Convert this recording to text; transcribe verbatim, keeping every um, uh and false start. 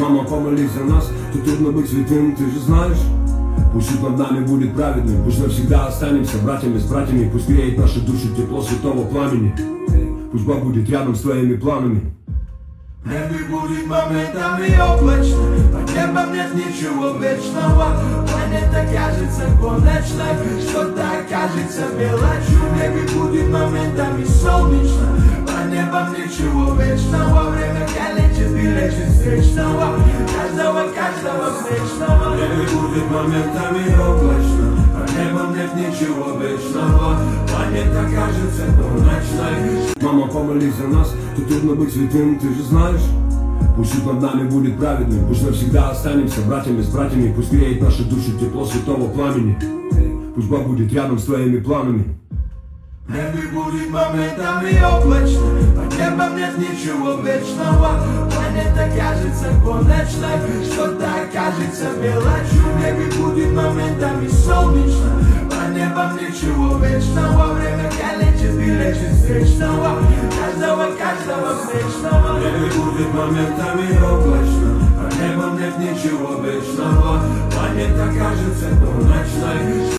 Мама, помолись за нас, тут трудно быть святым, ты же знаешь. Пусть суд над нами будет праведным, пусть навсегда останемся братьями с братьями, пусть греет наши души тепло святого пламени. Пусть Бог будет рядом с твоими планами. Небо будет моментами облачно, под небом нет ничего вечного. Планета кажется конечной, что-то кажется мелочью. Небо будет моментами солнечно, под небом ничего вечного. Время калечит и лечит встречного, каждого, каждого встречного. Небо будет моментами облачно, под небом нет ничего вечного. Планета кажется конечной. Мама, помолись за нас, тут трудно быть святым, ты же знаешь. Пусть суд над нами будет праведным, пусть навсегда останемся братьями с братьями, пусть греет наши души тепло святого пламени. Пусть Бог будет рядом с твоими планами. Небо будет моментами облачно, под небом нет ничего вечного. Планета кажется конечной, что-то кажется мелочью. Небо будет моментами солнечно, под небом ничего вечного. Время калечит и лечит встречного, каждого, каждого встречного. Небо будет моментами облачно, под небом нет ничего вечного. Планета кажется конечной.